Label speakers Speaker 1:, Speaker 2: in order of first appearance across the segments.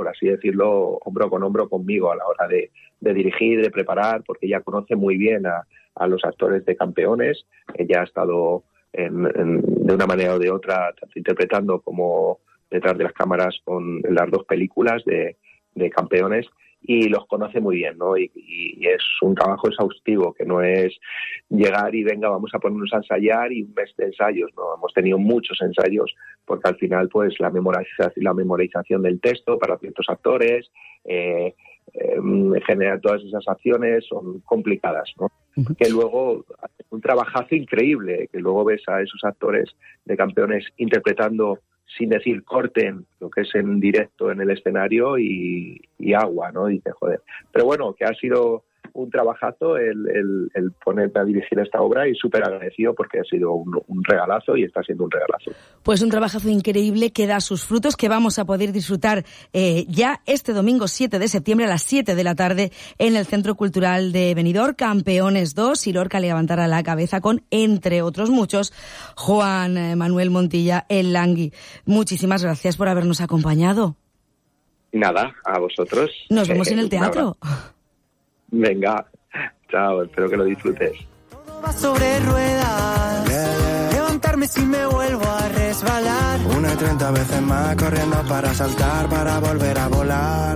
Speaker 1: por así decirlo, hombro con hombro conmigo a la hora de dirigir, de preparar, porque ella conoce muy bien a los actores de Campeones. Ella ha estado de una manera o de otra, tanto interpretando como detrás de las cámaras en las 2 películas de Campeones, y los conoce muy bien, ¿no? Y es un trabajo exhaustivo, que no es llegar y venga, vamos a ponernos a ensayar y un mes de ensayos, ¿no? Hemos tenido muchos ensayos, porque al final pues la memorización del texto para ciertos actores, generar todas esas acciones son complicadas, ¿no? Uh-huh. Que luego un trabajazo increíble, que luego ves a esos actores de Campeones interpretando sin decir corten, lo que es en directo en el escenario y agua, ¿no? Dice, joder. Pero bueno, que ha sido un trabajazo el ponerme a dirigir esta obra, y súper agradecido porque ha sido un regalazo y está siendo un regalazo.
Speaker 2: Pues un trabajazo increíble que da sus frutos, que vamos a poder disfrutar ya este domingo 7 de septiembre a las 7 de la tarde en el Centro Cultural de Benidorm. Campeones 2, y Lorca levantará la cabeza con, entre otros muchos, Juan Manuel Montilla, el Langui. Muchísimas gracias por habernos acompañado.
Speaker 1: Nada, a vosotros.
Speaker 2: Nos vemos en el teatro.
Speaker 1: Venga, chao, espero que lo disfrutes.
Speaker 3: Todo va sobre ruedas, levantarme si me vuelvo a resbalar. 1 y 30 veces más corriendo para saltar, para volver a volar.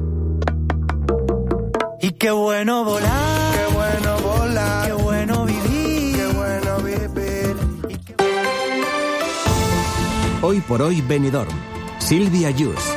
Speaker 3: Y qué bueno volar, qué bueno volar, qué bueno vivir, qué bueno vivir.
Speaker 4: Hoy por hoy Benidorm. Silvia Yus.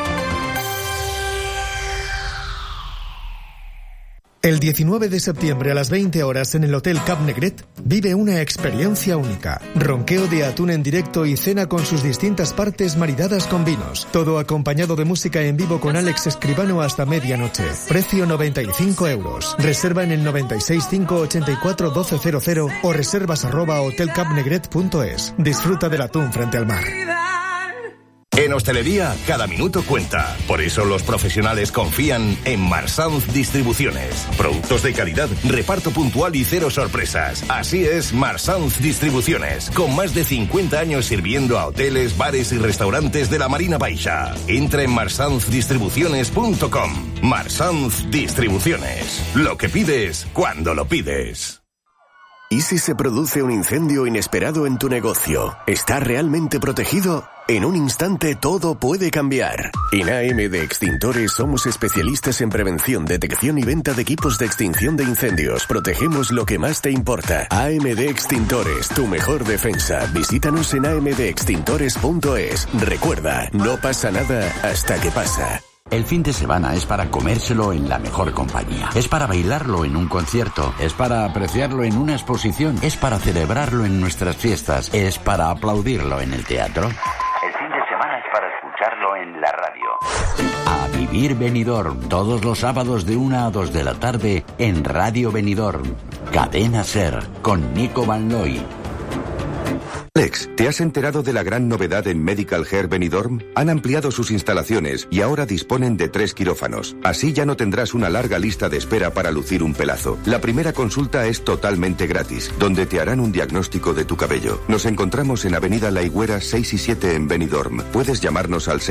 Speaker 5: El 19 de septiembre a las 20 horas en el Hotel Cap Negret vive una experiencia única. Ronqueo de atún en directo y cena con sus distintas partes maridadas con vinos. Todo acompañado de música en vivo con Alex Escribano hasta medianoche. Precio 95 €. Reserva en el 96 584 1200 o reservas@hotelcapnegret.es. Disfruta del atún frente al mar.
Speaker 6: En hostelería, cada minuto cuenta. Por eso los profesionales confían en Marsanz Distribuciones. Productos de calidad, reparto puntual y cero sorpresas. Así es Marsanz Distribuciones, con más de 50 años sirviendo a hoteles, bares y restaurantes de la Marina Baixa. Entra en marsanzdistribuciones.com. Marsanz Distribuciones. Lo que pides, cuando lo pides.
Speaker 7: ¿Y si se produce un incendio inesperado en tu negocio? ¿Está realmente protegido? En un instante todo puede cambiar. En AM de Extintores somos especialistas en prevención, detección y venta de equipos de extinción de incendios. Protegemos lo que más te importa. AM de Extintores, tu mejor defensa. Visítanos en amdextintores.es. Recuerda, no pasa nada hasta que pasa.
Speaker 8: El fin de semana es para comérselo en la mejor compañía. Es para bailarlo en un concierto. Es para apreciarlo en una exposición. Es para celebrarlo en nuestras fiestas. Es para aplaudirlo en el teatro. El fin de semana es para escucharlo en la radio. A vivir Benidorm, todos los sábados de 1 a 2 de la tarde en Radio Benidorm. Cadena SER, con Nico Van Looy.
Speaker 9: Alex, ¿te has enterado de la gran novedad en Medical Hair Benidorm? Han ampliado sus instalaciones y ahora disponen de 3 quirófanos. Así ya no tendrás una larga lista de espera para lucir un pelazo. La primera consulta es totalmente gratis, donde te harán un diagnóstico de tu cabello. Nos encontramos en Avenida La Higuera 6 y 7 en Benidorm. Puedes llamarnos al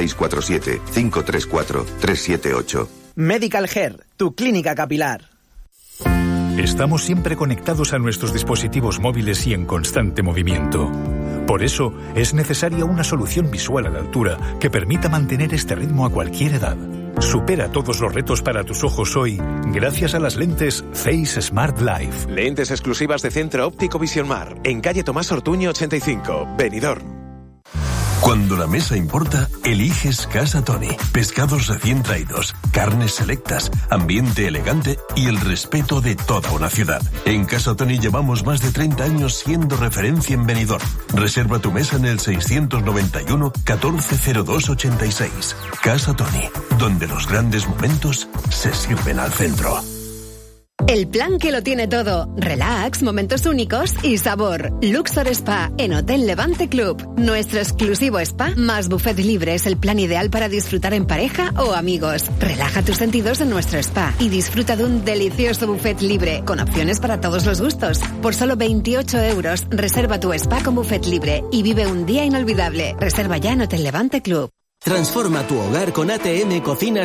Speaker 9: 647-534-378.
Speaker 10: Medical Hair, tu clínica capilar.
Speaker 11: Estamos siempre conectados a nuestros dispositivos móviles y en constante movimiento. Por eso, es necesaria una solución visual a la altura que permita mantener este ritmo a cualquier edad. Supera todos los retos para tus ojos hoy gracias a las lentes Face Smart Life.
Speaker 12: Lentes exclusivas de Centro Óptico Vision Mar, en calle Tomás Ortuño 85, Benidorm.
Speaker 13: Cuando la mesa importa, eliges Casa Tony. Pescados recién traídos, carnes selectas, ambiente elegante y el respeto de toda una ciudad. En Casa Tony llevamos más de 30 años siendo referencia en Benidorm. Reserva tu mesa en el 691 140286. Casa Tony, donde los grandes momentos se sirven al centro.
Speaker 14: El plan que lo tiene todo. Relax, momentos únicos y sabor. Luxor Spa en Hotel Levante Club. Nuestro exclusivo spa más buffet libre es el plan ideal para disfrutar en pareja o amigos. Relaja tus sentidos en nuestro spa y disfruta de un delicioso buffet libre con opciones para todos los gustos. Por solo 28 € reserva tu spa con buffet libre y vive un día inolvidable. Reserva ya en Hotel Levante Club.
Speaker 4: Transforma tu hogar con ATM Cocinas